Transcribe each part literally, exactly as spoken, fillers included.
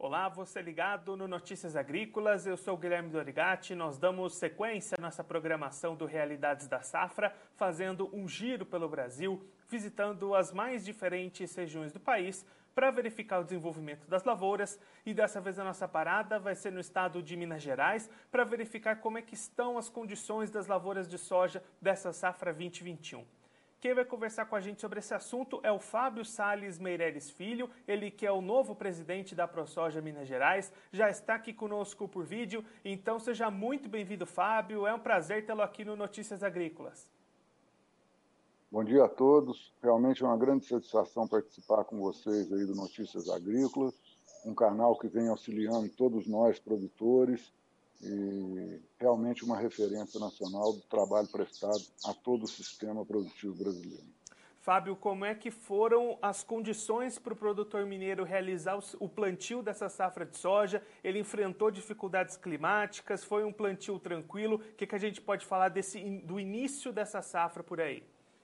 Olá, você ligado no Notícias Agrícolas, eu sou o Guilherme Dorigatti. Nós damos sequência à nossa programação do Realidades da Safra, fazendo um giro pelo Brasil, visitando as mais diferentes regiões do país para verificar o desenvolvimento das lavouras. E dessa vez a nossa parada vai ser no estado de Minas Gerais para verificar como é que estão as condições das lavouras de soja dessa safra vinte e vinte e um. Quem vai conversar com a gente sobre esse assunto é o Fábio Salles Meireles Filho, ele que é o novo presidente da ProSoja Minas Gerais, já está aqui conosco por vídeo, então seja muito bem-vindo, Fábio, é um prazer tê-lo aqui no Notícias Agrícolas. Bom dia a todos, realmente é uma grande satisfação participar com vocês aí do Notícias Agrícolas, um canal que vem auxiliando todos nós produtores e realmente uma referência nacional do trabalho prestado a todo o sistema produtivo brasileiro. Fábio, como é que foram as condições para o produtor mineiro realizar o plantio dessa safra de soja? Ele enfrentou dificuldades climáticas, foi um plantio tranquilo? O que, que a gente pode falar desse, do início dessa safra por aí?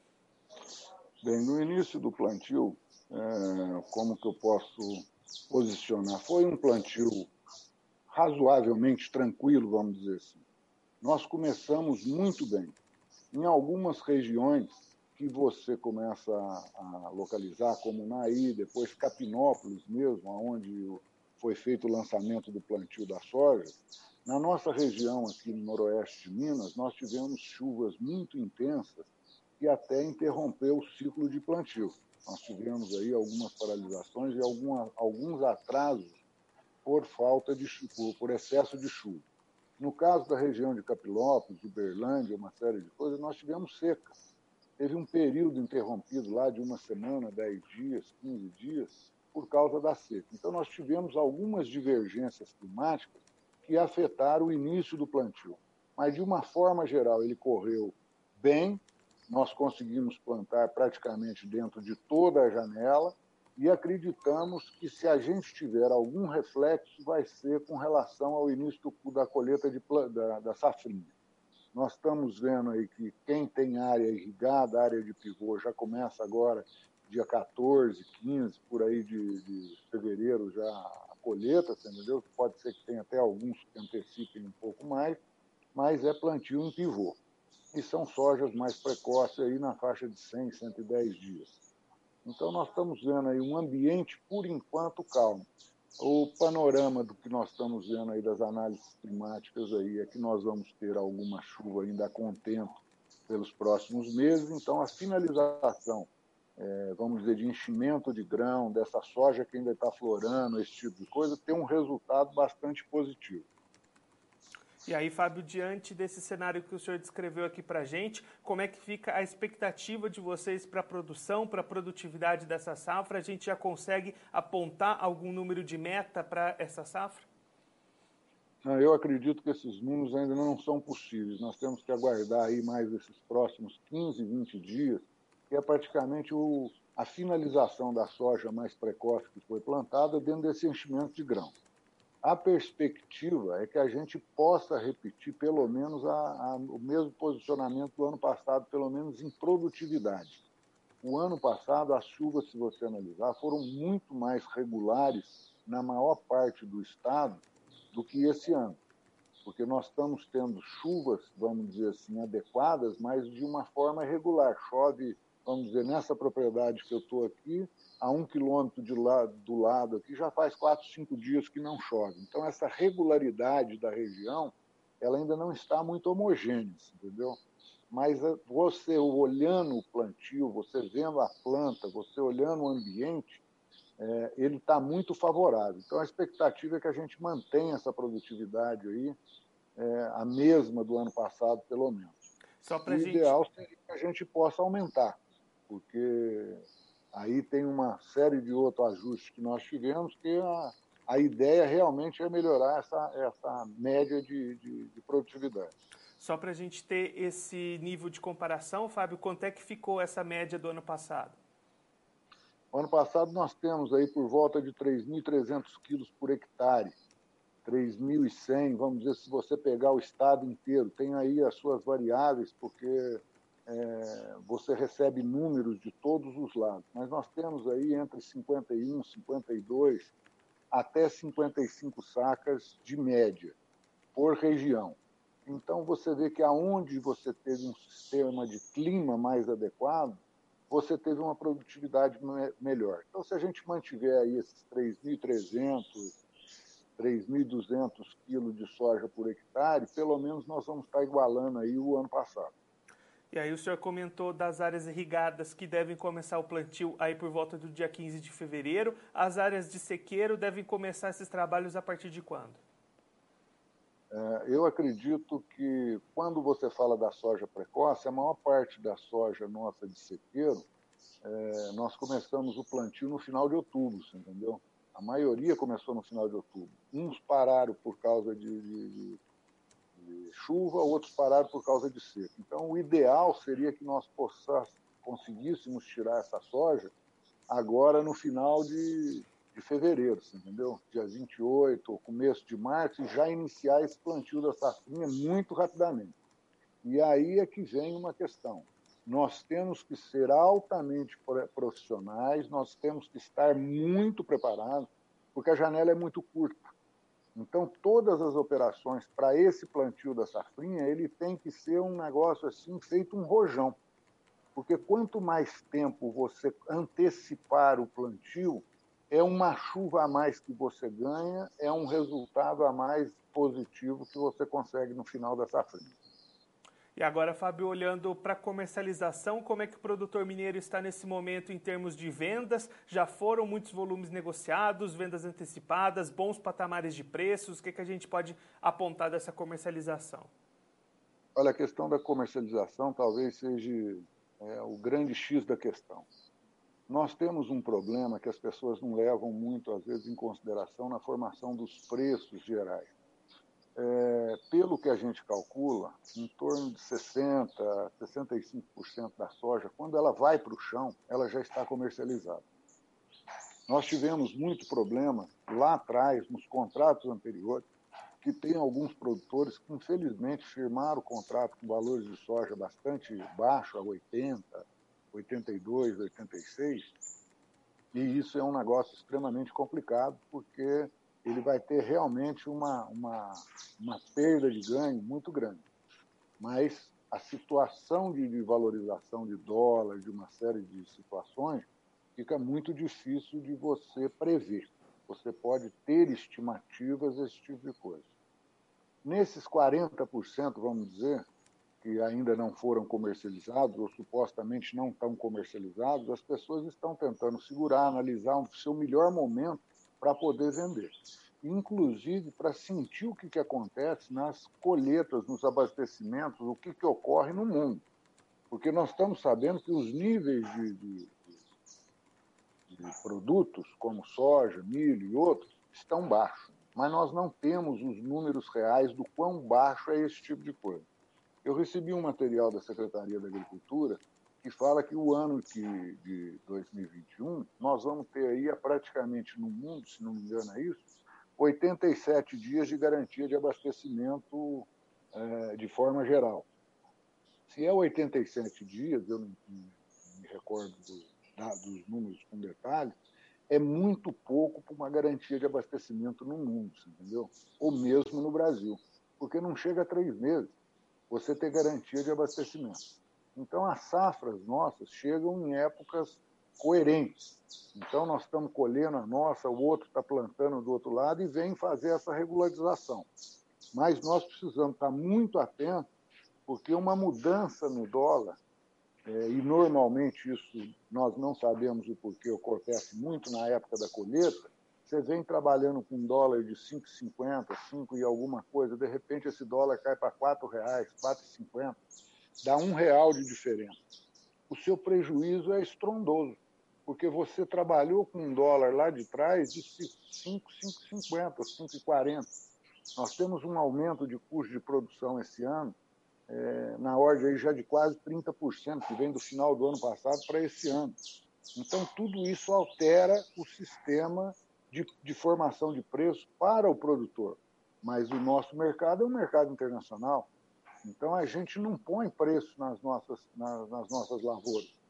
Bem, no início do plantio, é, como que eu posso posicionar? Foi um plantio razoavelmente tranquilo, vamos dizer assim. Nós começamos muito bem. Em algumas regiões que você começa a, a localizar, como Naí, depois Capinópolis mesmo, onde foi feito o lançamento do plantio da soja, na nossa região aqui no noroeste de Minas, nós tivemos chuvas muito intensas que até interrompeu o ciclo de plantio. Nós tivemos aí algumas paralisações e alguma, alguns atrasos por falta de por, por excesso de chuva. No caso da região de Capilópolis, Uberlândia, uma série de coisas, nós tivemos seca. Teve um período interrompido lá de uma semana, dez dias, quinze dias, por causa da seca. Então, nós tivemos algumas divergências climáticas que afetaram o início do plantio. Mas, de uma forma geral, ele correu bem, nós conseguimos plantar praticamente dentro de toda a janela e acreditamos que, se a gente tiver algum reflexo, vai ser com relação ao início do, da colheita de, da, da safrinha. Nós estamos vendo aí que quem tem área irrigada, área de pivô, já começa agora, dia quatorze, quinze, por aí de, de fevereiro, já a colheita, entendeu? Pode ser que tenha até alguns que antecipem um pouco mais, mas é plantio em pivô. E são sojas mais precoces aí na faixa de cem, cento e dez dias. Então, nós estamos vendo aí um ambiente, por enquanto, calmo. O panorama do que nós estamos vendo aí das análises climáticas aí é que nós vamos ter alguma chuva ainda a contento pelos próximos meses, então a finalização, é, vamos dizer, de enchimento de grão, dessa soja que ainda está florando, esse tipo de coisa, tem um resultado bastante positivo. E aí, Fábio, diante desse cenário que o senhor descreveu aqui para a gente, como é que fica a expectativa de vocês para a produção, para a produtividade dessa safra? A gente já consegue apontar algum número de meta para essa safra? Eu acredito que esses números ainda não são possíveis. Nós temos que aguardar aí mais esses próximos quinze, vinte dias, que é praticamente o, a finalização da soja mais precoce que foi plantada dentro desse enchimento de grão. A perspectiva é que a gente possa repetir pelo menos a, a, o mesmo posicionamento do ano passado, pelo menos em produtividade. O ano passado, as chuvas, se você analisar, foram muito mais regulares na maior parte do estado do que esse ano, porque nós estamos tendo chuvas, vamos dizer assim, adequadas, mas de uma forma regular. Chove, vamos dizer, nessa propriedade que eu estou aqui, a um quilômetro de lado, do lado aqui, já faz quatro, cinco dias que não chove. Então, essa regularidade da região, ela ainda não está muito homogênea, entendeu? Mas você olhando o plantio, você vendo a planta, você olhando o ambiente, é, ele está muito favorável. Então, a expectativa é que a gente mantenha essa produtividade aí, é, a mesma do ano passado, pelo menos. Só pra O gente... ideal seria que a gente possa aumentar, porque aí tem uma série de outros ajustes que nós tivemos, que a, a ideia realmente é melhorar essa, essa média de, de, de produtividade. Só para a gente ter esse nível de comparação, Fábio, quanto é que ficou essa média do ano passado? Ano passado nós temos aí por volta de três mil e trezentos quilos por hectare, três mil e cem, vamos dizer, se você pegar o estado inteiro, tem aí as suas variáveis, porque é, você recebe números de todos os lados, mas nós temos aí entre cinquenta e um, cinquenta e dois até cinquenta e cinco sacas de média por região. Então, você vê que aonde você teve um sistema de clima mais adequado, você teve uma produtividade me- melhor. Então, se a gente mantiver aí esses três mil e trezentos, três mil e duzentos quilos de soja por hectare, pelo menos nós vamos estar igualando aí o ano passado. E aí o senhor comentou das áreas irrigadas que devem começar o plantio aí por volta do dia quinze de fevereiro. As áreas de sequeiro devem começar esses trabalhos a partir de quando? Eu acredito que, quando você fala da soja precoce, a maior parte da soja nossa de sequeiro, é, nós começamos o plantio no final de outubro, você entendeu? A maioria começou no final de outubro. Uns pararam por causa de, de, de chuva, outros pararam por causa de seca. Então, o ideal seria que nós possamos, conseguíssemos tirar essa soja agora no final de, de fevereiro, você entendeu? Dia vinte e oito, ou começo de março, e já iniciar esse plantio da safrinha muito rapidamente. E aí é que vem uma questão. Nós temos que ser altamente profissionais, nós temos que estar muito preparados, porque a janela é muito curta. Então, todas as operações para esse plantio da safrinha, ele tem que ser um negócio assim, feito um rojão. Porque quanto mais tempo você antecipar o plantio, é uma chuva a mais que você ganha, é um resultado a mais positivo que você consegue no final da safrinha. E agora, Fábio, olhando para a comercialização, como é que o produtor mineiro está nesse momento em termos de vendas? Já foram muitos volumes negociados, vendas antecipadas, bons patamares de preços? O que, que a gente pode apontar dessa comercialização? Olha, a questão da comercialização talvez seja é, o grande X da questão. Nós temos um problema que as pessoas não levam muito, às vezes, em consideração na formação dos preços gerais. É, pelo que a gente calcula, em torno de sessenta por cento, sessenta e cinco por cento da soja, quando ela vai para o chão, ela já está comercializada. Nós tivemos muito problema lá atrás, nos contratos anteriores, que tem alguns produtores que, infelizmente, firmaram o contrato com valores de soja bastante baixo, a oitenta, oitenta e dois, oitenta e seis, e isso é um negócio extremamente complicado, porque ele vai ter realmente uma, uma, uma perda de ganho muito grande. Mas a situação de, de valorização de dólar, de uma série de situações, fica muito difícil de você prever. Você pode ter estimativas, esse tipo de coisa. Nesses quarenta por cento, vamos dizer, que ainda não foram comercializados ou supostamente não estão comercializados, as pessoas estão tentando segurar, analisar o seu melhor momento para poder vender. Inclusive para sentir o que, que acontece nas colheitas, nos abastecimentos, o que, que ocorre no mundo. Porque nós estamos sabendo que os níveis de, de, de produtos, como soja, milho e outros, estão baixos. Mas nós não temos os números reais do quão baixo é esse tipo de coisa. Eu recebi um material da Secretaria da Agricultura que fala que o ano que, de dois mil e vinte e um, nós vamos ter aí praticamente no mundo, se não me engano é isso, oitenta e sete dias de garantia de abastecimento é, de forma geral. Se é oitenta e sete dias, eu não, não me recordo do, da, dos números com detalhes, é muito pouco para uma garantia de abastecimento no mundo, entendeu? Ou mesmo no Brasil, porque não chega a três meses você ter garantia de abastecimento. Então, as safras nossas chegam em épocas coerentes. Então, nós estamos colhendo a nossa, o outro está plantando do outro lado e vem fazer essa regularização. Mas nós precisamos estar muito atentos, porque uma mudança no dólar, é, e normalmente isso nós não sabemos o porquê, acontece muito na época da colheita, você vem trabalhando com um dólar de cinco e cinquenta, cinco e alguma coisa, de repente esse dólar cai para quatro reais, quatro e cinquenta, dá um real de diferença. O seu prejuízo é estrondoso, porque você trabalhou com um dólar lá de trás de cinco, cinco e cinquenta, cinco e quarenta. Nós temos um aumento de custo de produção esse ano, é, na ordem aí já de quase trinta por cento, que vem do final do ano passado para esse ano. Então, tudo isso altera o sistema de, de formação de preço para o produtor. Mas o nosso mercado é um mercado internacional. Então, a gente não põe preço nas nossas, nas, nas nossas lavouras.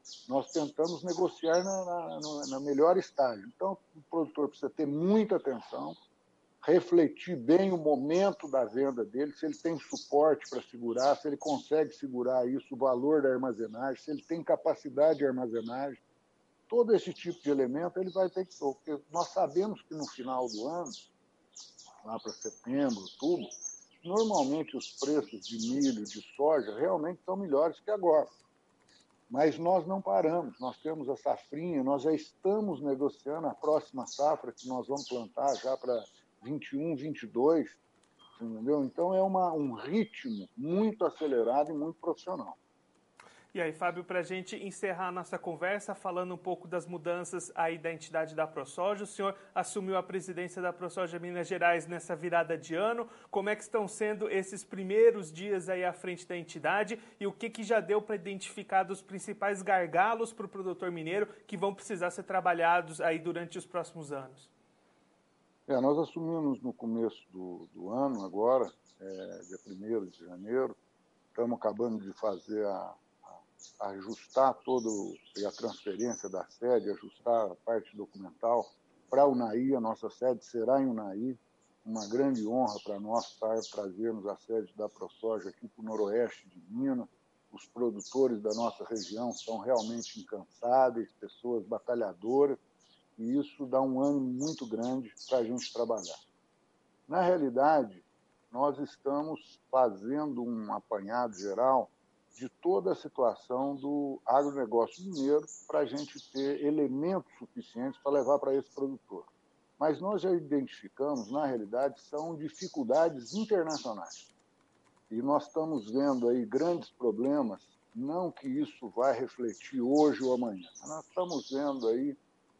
nós tentamos negociar na, na, na melhor estágio. Então, o produtor precisa ter muita atenção, refletir bem o momento da venda dele, se ele tem suporte para segurar, se ele consegue segurar isso, o valor da armazenagem, se ele tem capacidade de armazenagem. Todo esse tipo de elemento ele vai ter que... Porque nós sabemos que no final do ano, lá para setembro, outubro, normalmente os preços de milho, de soja, realmente são melhores que agora. Mas nós não paramos, nós temos a safrinha, nós já estamos negociando a próxima safra que nós vamos plantar já para vinte e um, vinte e dois, entendeu? Então é uma, um ritmo muito acelerado e muito profissional. E aí, Fábio, para a gente encerrar a nossa conversa, falando um pouco das mudanças aí da entidade da ProSoja, o senhor assumiu a presidência da ProSoja Minas Gerais nessa virada de ano. Como é que estão sendo esses primeiros dias aí à frente da entidade e o que, que já deu para identificar dos principais gargalos para o produtor mineiro que vão precisar ser trabalhados aí durante os próximos anos? É, nós assumimos no começo do, do ano, agora, é, dia primeiro de janeiro, estamos acabando de fazer a ajustar toda a transferência da sede, ajustar a parte documental para a Unai. A nossa sede será em Unai. Uma grande honra para nós estar trazermos a sede da ProSoja aqui para o noroeste de Minas. Os produtores da nossa região são realmente incansáveis, pessoas batalhadoras, e isso dá um ânimo muito grande para a gente trabalhar. Na realidade, nós estamos fazendo um apanhado geral de toda a situação do agronegócio mineiro para a gente ter elementos suficientes para levar para esse produtor. Mas nós já identificamos, na realidade, são dificuldades internacionais. E nós estamos vendo aí grandes problemas, não que isso vai refletir hoje ou amanhã. Nós estamos vendo aí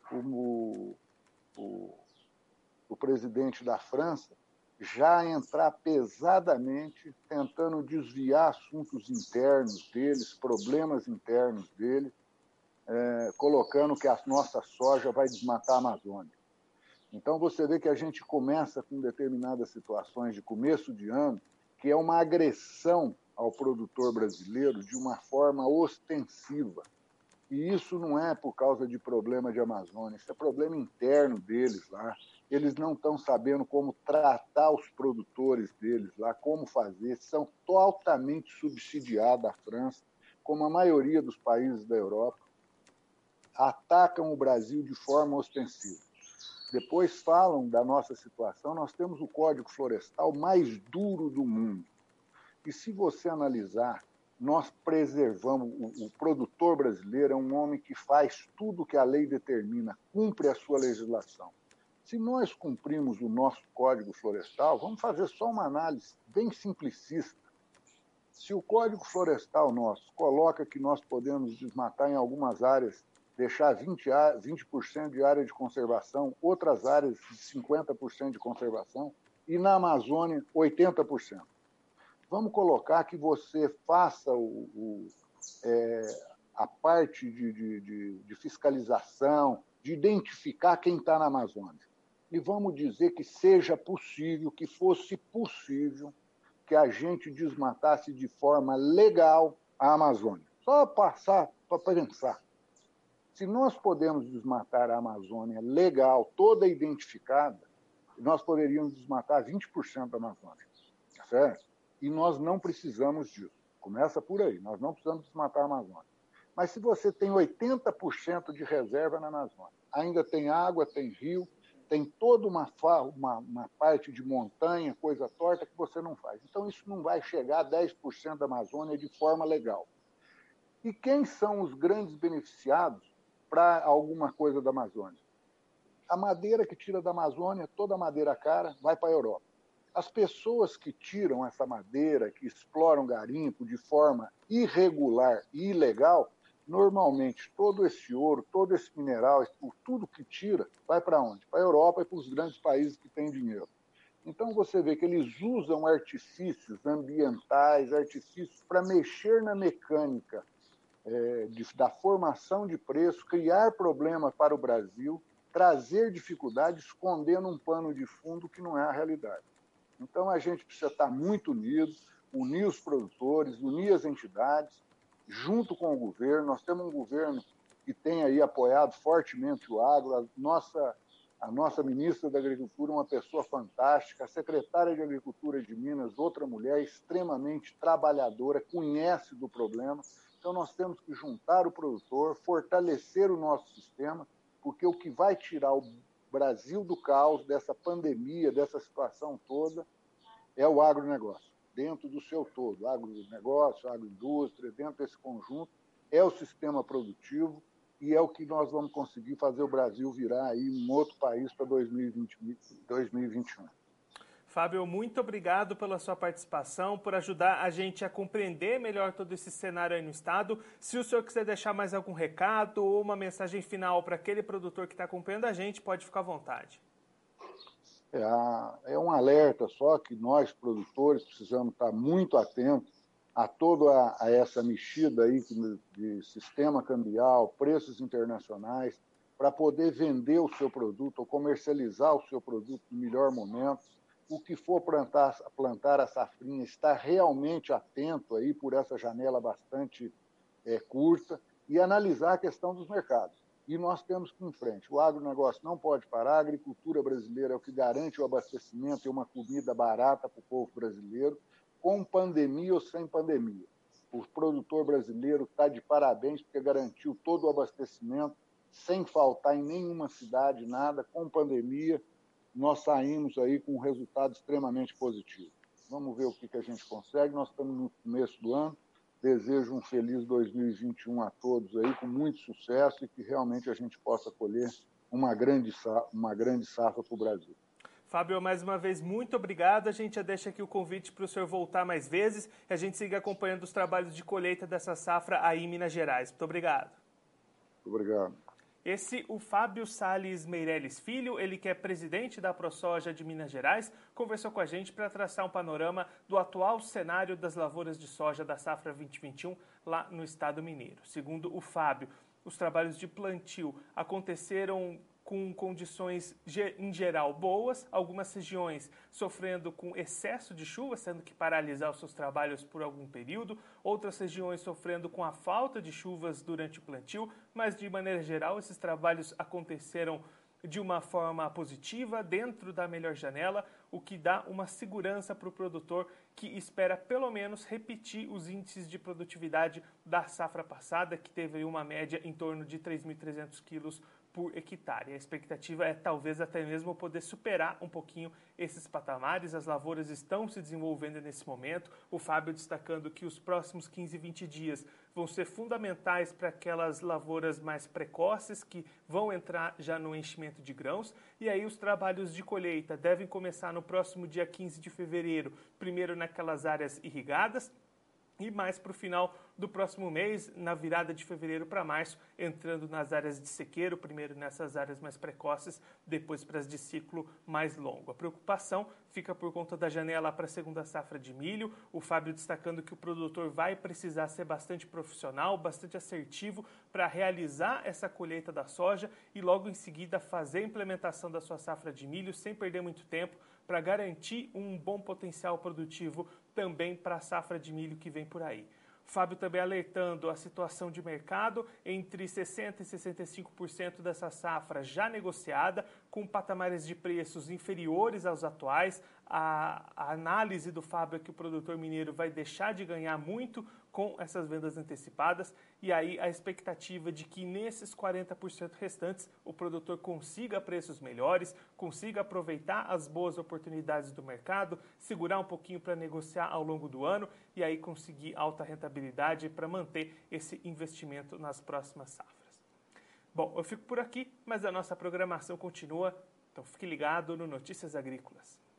o, o, o presidente da França já entrar pesadamente tentando desviar assuntos internos deles, problemas internos deles, é, colocando que a nossa soja vai desmatar a Amazônia. Então, você vê que a gente começa com determinadas situações de começo de ano, que é uma agressão ao produtor brasileiro de uma forma ostensiva. E isso não é por causa de problema de Amazônia, isso é problema interno deles lá. Eles não estão sabendo como tratar os produtores deles lá, como fazer, são totalmente subsidiados à França, como a maioria dos países da Europa, atacam o Brasil de forma ostensiva. Depois falam da nossa situação, nós temos o Código Florestal mais duro do mundo. E se você analisar, nós preservamos, o, o produtor brasileiro é um homem que faz tudo que a lei determina, cumpre a sua legislação. Se nós cumprimos o nosso Código Florestal, vamos fazer só uma análise bem simplicista. Se o Código Florestal nosso coloca que nós podemos desmatar em algumas áreas, deixar vinte por cento de área de conservação, outras áreas cinquenta por cento de conservação, e na Amazônia oitenta por cento. Vamos colocar que você faça o, o, é, a parte de, de, de, de fiscalização, de identificar quem está na Amazônia. E vamos dizer que seja possível, que fosse possível, que a gente desmatasse de forma legal a Amazônia. Só passar para pensar. Se nós podemos desmatar a Amazônia legal, toda identificada, nós poderíamos desmatar vinte por cento da Amazônia. Certo? E nós não precisamos disso. Começa por aí, nós não precisamos desmatar a Amazônia. Mas se você tem oitenta por cento de reserva na Amazônia, ainda tem água, tem rio, tem toda uma, uma, uma parte de montanha, coisa torta, que você não faz. Então, isso não vai chegar a dez por cento da Amazônia de forma legal. E quem são os grandes beneficiados para alguma coisa da Amazônia? A madeira que tira da Amazônia, toda a madeira cara, vai para a Europa. As pessoas que tiram essa madeira, que exploram garimpo de forma irregular e ilegal, normalmente todo esse ouro, todo esse mineral, tudo que tira, vai para onde? Para a Europa e para os grandes países que têm dinheiro. Então você vê que eles usam artifícios ambientais, artifícios para mexer na mecânica é, de, da formação de preço, criar problemas para o Brasil, trazer dificuldades, escondendo um pano de fundo que não é a realidade. Então, a gente precisa estar muito unido, unir os produtores, unir as entidades, junto com o governo. Nós temos um governo que tem aí apoiado fortemente o agro. A nossa, a nossa ministra da Agricultura é uma pessoa fantástica, a secretária de Agricultura de Minas, outra mulher extremamente trabalhadora, conhece do problema. Então, nós temos que juntar o produtor, fortalecer o nosso sistema, porque o que vai tirar o Brasil do caos, dessa pandemia, dessa situação toda, é o agronegócio, dentro do seu todo. Agronegócio, agroindústria, dentro desse conjunto, é o sistema produtivo e é o que nós vamos conseguir fazer o Brasil virar aí um outro país para dois mil e vinte, dois mil e vinte e um. Fábio, muito obrigado pela sua participação, por ajudar a gente a compreender melhor todo esse cenário aí no estado. Se o senhor quiser deixar mais algum recado ou uma mensagem final para aquele produtor que está acompanhando a gente, pode ficar à vontade. É, é um alerta só que nós, produtores, precisamos estar muito atentos a toda a, a essa mexida aí de sistema cambial, preços internacionais, para poder vender o seu produto ou comercializar o seu produto no melhor momento. O que for plantar, plantar a safrinha, estar realmente atento aí por essa janela bastante é, curta e analisar a questão dos mercados. E nós temos que ir em frente. O agronegócio não pode parar, a agricultura brasileira é o que garante o abastecimento e uma comida barata para o povo brasileiro, com pandemia ou sem pandemia. O produtor brasileiro está de parabéns porque garantiu todo o abastecimento, sem faltar em nenhuma cidade, nada, com pandemia. Nós saímos aí com um resultado extremamente positivo. Vamos ver o que, que a gente consegue. Nós estamos no começo do ano. Desejo um feliz dois mil e vinte e um a todos aí, com muito sucesso e que realmente a gente possa colher uma grande, uma grande safra para o Brasil. Fábio, mais uma vez, muito obrigado. A gente já deixa aqui o convite para o senhor voltar mais vezes e a gente siga acompanhando os trabalhos de colheita dessa safra aí em Minas Gerais. Muito obrigado. Muito obrigado. Esse, o Fábio Salles Meirelles Filho, ele que é presidente da ProSoja de Minas Gerais, conversou com a gente para traçar um panorama do atual cenário das lavouras de soja da safra vinte e vinte e um lá no estado mineiro. Segundo o Fábio, os trabalhos de plantio aconteceram com condições em geral boas, algumas regiões sofrendo com excesso de chuva, tendo que paralisar os seus trabalhos por algum período, outras regiões sofrendo com a falta de chuvas durante o plantio, mas de maneira geral esses trabalhos aconteceram de uma forma positiva, dentro da melhor janela, o que dá uma segurança para o produtor que espera pelo menos repetir os índices de produtividade da safra passada, que teve uma média em torno de três mil e trezentos quilos por hectare. A expectativa é talvez até mesmo poder superar um pouquinho esses patamares. As lavouras estão se desenvolvendo nesse momento. O Fábio destacando que os próximos quinze, vinte dias vão ser fundamentais para aquelas lavouras mais precoces que vão entrar já no enchimento de grãos. E aí os trabalhos de colheita devem começar no próximo dia quinze de fevereiro, primeiro naquelas áreas irrigadas, e mais para o final do próximo mês, na virada de fevereiro para março, entrando nas áreas de sequeiro, primeiro nessas áreas mais precoces, depois para as de ciclo mais longo. A preocupação fica por conta da janela para a segunda safra de milho, o Fábio destacando que o produtor vai precisar ser bastante profissional, bastante assertivo para realizar essa colheita da soja e logo em seguida fazer a implementação da sua safra de milho sem perder muito tempo, para garantir um bom potencial produtivo também para a safra de milho que vem por aí. Fábio também alertando a situação de mercado, entre sessenta por cento e sessenta e cinco por cento dessa safra já negociada, com patamares de preços inferiores aos atuais. A, a análise do Fábio é que o produtor mineiro vai deixar de ganhar muito com essas vendas antecipadas, e aí a expectativa de que nesses quarenta por cento restantes o produtor consiga preços melhores, consiga aproveitar as boas oportunidades do mercado, segurar um pouquinho para negociar ao longo do ano e aí conseguir alta rentabilidade para manter esse investimento nas próximas safras. Bom, eu fico por aqui, mas a nossa programação continua, então fique ligado no Notícias Agrícolas.